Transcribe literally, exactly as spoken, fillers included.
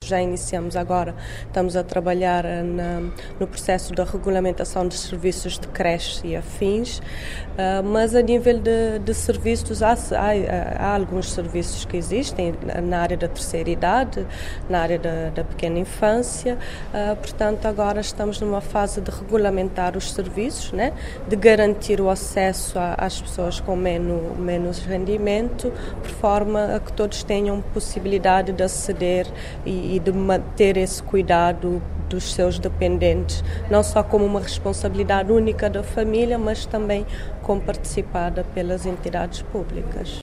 Já iniciamos agora, estamos a trabalhar na, no processo da regulamentação dos serviços de creche e afins, uh, mas a nível de, de serviços, há, há, há alguns serviços que existem na área da terceira idade, na área da, da pequena infância, uh, portanto agora estamos numa fase de regulamentar os serviços, né, de garantir o acesso a, às pessoas com menos, menos rendimento, por forma a que todos tenham possibilidade de aceder e e de manter esse cuidado dos seus dependentes, não só como uma responsabilidade única da família, mas também como participada pelas entidades públicas.